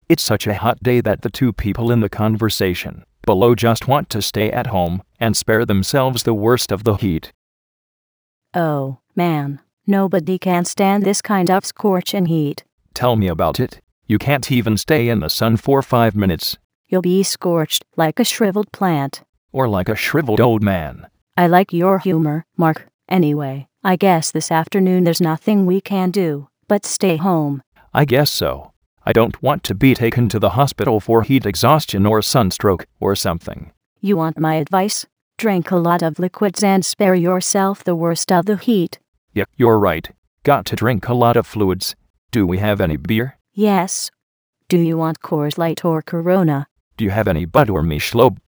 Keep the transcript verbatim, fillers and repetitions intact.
It's such a hot day that the two people in the conversation below just want to stay at home and spare themselves the worst of the heat. Oh, man, nobody can stand this kind of scorching heat. Tell me about it. You can't even stay in the sun for five minutes. You'll be scorched like a shriveled plant. Or like a shriveled old man. I like your humor, Mark. Anyway, I guess this afternoon there's nothing we can do but stay home. I guess so. I don't want to be taken to the hospital for heat exhaustion or sunstroke or something. You want my advice? Drink a lot of liquids and spare yourself the worst of the heat. Yeah, you're right. Got to drink a lot of fluids. Do we have any beer? Yes. Do you want Coors Light or Corona? Do you have any Bud or Michelob?